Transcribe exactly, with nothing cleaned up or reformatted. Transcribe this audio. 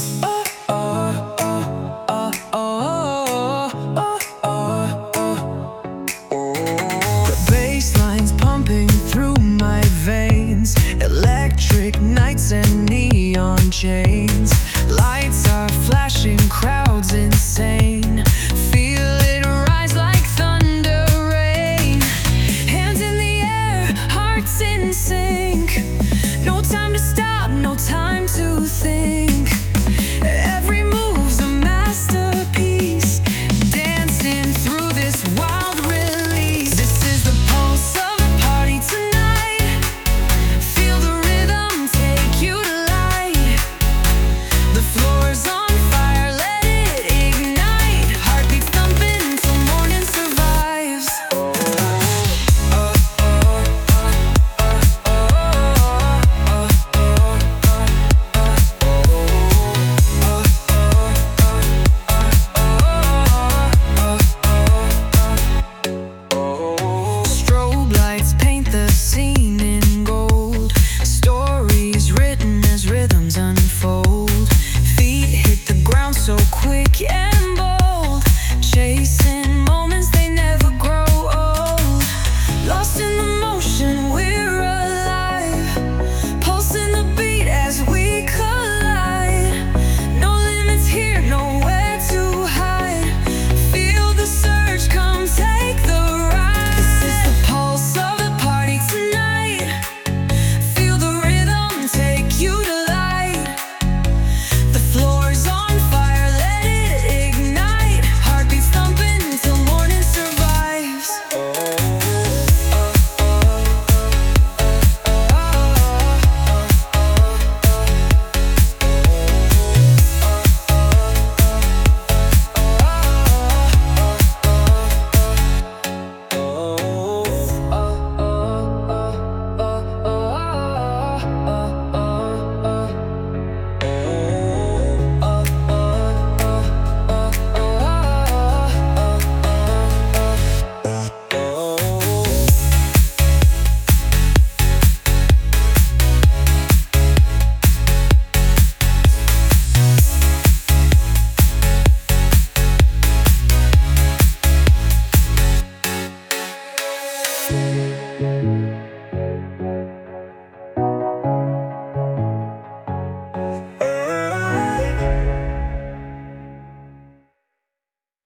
Oh, oh, oh, oh, oh, oh, oh, oh. The bass line's pumping through my veins. Electric nights and neon chains. Lights are flashing, crowds insane. Feel it rise like thunder rain. Hands in the air, hearts in sync. No time to stop, no time to think. Every move's a masterpiece. Dancing through this wild release. This is the pulse of the party tonight. Feel the rhythm take you to light. The floor's on fire, let it ignite. Heartbeats thumping till morning survives. Strobe lights paint the scene in gold. Stories written as rhythms unfold. Feet hit the ground so quick and bold. Chasing moments, they never grow old. Lost in the motion, we're alive. Pulsing the beat as we collide. No limits here, nowhere to hide. Feel the surge, come take the ride. This is the pulse of the party tonight. Feel the rhythm take you to light. The floor's on fire, let it ignite. Heartbeats thumping till morning survives. Oh, oh, oh, oh, oh, oh, oh.